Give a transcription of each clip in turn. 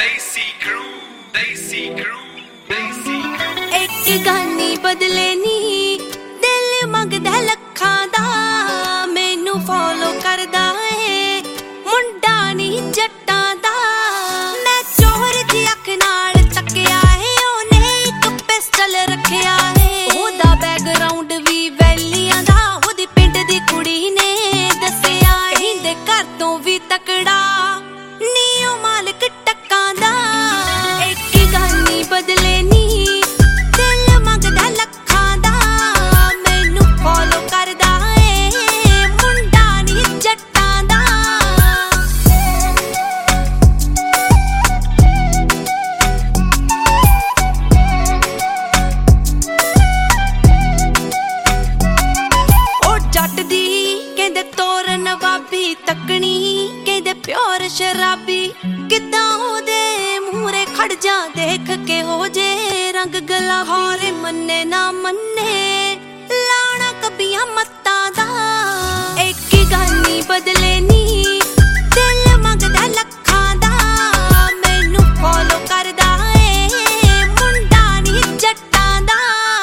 एक गानी बदले नी दिल मंगदा लखां दा मैनू फॉलो करदा है मुंडा नी जट्टां दा मैं चोर दी अख नाल तकिया है ओने एक पिस्टल रखिया है ओदा बैकग्राउंड भी वैलियां दा ओदी पिंड दी कुड़ी ने दसिया हिंदे घर तो भी तकड़ा नी ओ मालिक टक्कां दा एक गानी बदले नी तकनी कहदे प्योर शराबी किदा ओदे मूहरे खड़ जा देख के हो जे रंग गला होरे मन्ने ना मन्ने लाना कबियां मत्ता दा एक गानी बदले नी दिल मंगदा लखां दा मैनू फॉलो करदा है मुंडा नी जट्टां दा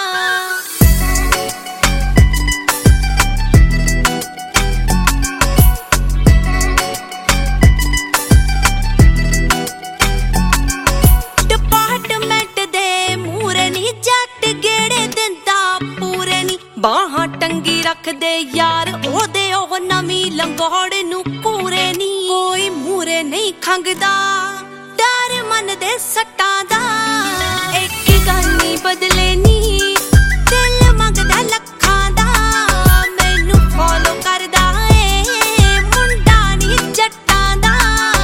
बाहां टंगी रख दे यार ओदे ओह नवी लंगोड़ नू पूरे नी कोई मूरे नहीं खंगदा डर मन दे सट्टां दा एक गानी बदले नी दिल मंगदा लखां दा मैनू फॉलो करदा है मुंडा नी जट्टां दा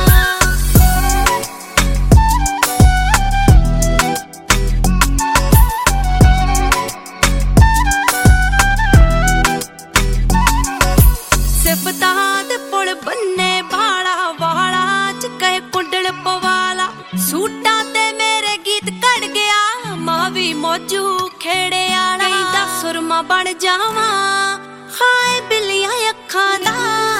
सिफतां पुल बन्ने बाला वाला च कहे कुंडल पवाला सूटां ते मेरे गीत कड़ गया मां भी मौजू खेड़े आला सुरमा बन जावां हाय बिल्लियां अखां दा।